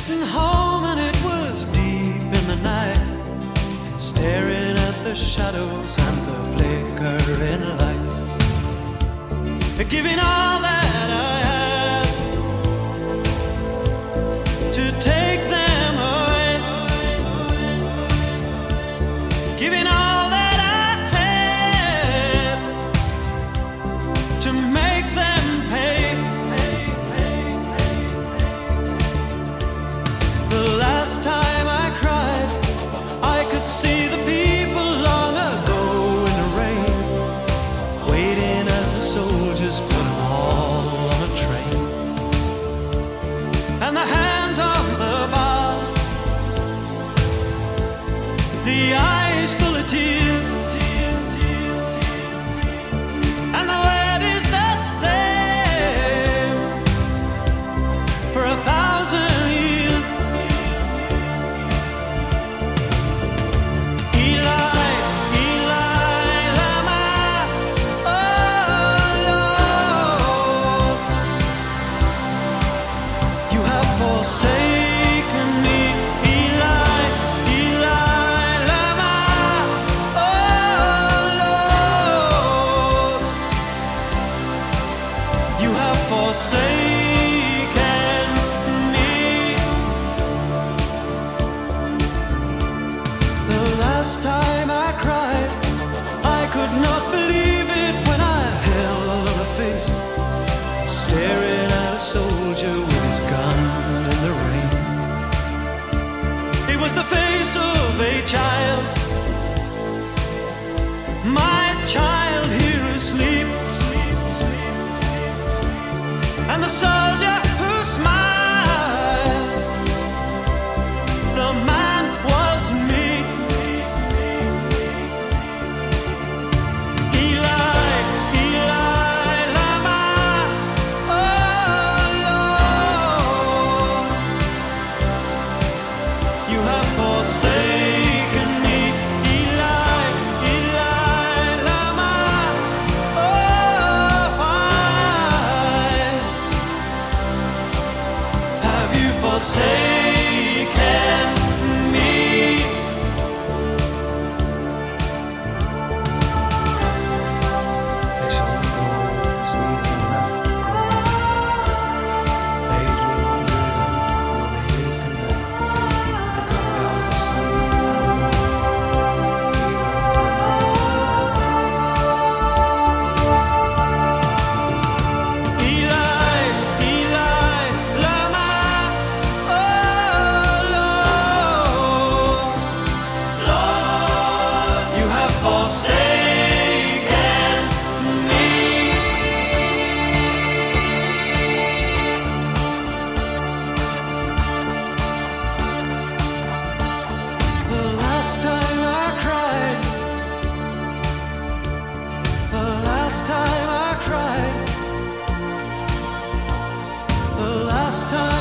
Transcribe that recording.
Sitting home and it was deep in the night, staring at the shadows and the flickering lights, giving all that I had to take them away, giving all that I had to make them pay. The last time I cried, I could see the people long ago in the rain, waiting as the soldiers put them all on a train. And the hands on the bar, the eyes full of tears, and the word is the same for 1,000 years. Eli, Eli, lama, oh Lord, you have forsaken me. Eli, Eli, lama, oh Lord, you have forsaken me. The last time I cried, I could not believe it when I held her face, staring at a soldier with his gun in the rain. It was the face of a child, my child here asleep, and the soldier who smiled, the man was me. Eli, Eli, lama, oh Lord, you have forsaken me. Eli, Eli, lama, oh why have you forsaken me? They shall not go sweet and left days will not live, nor the years condemn. They come down the sun, Eli, Eli, lama, oh Lord, Lord, you have forsaken me. The last time I cried, the last time I cried, the last time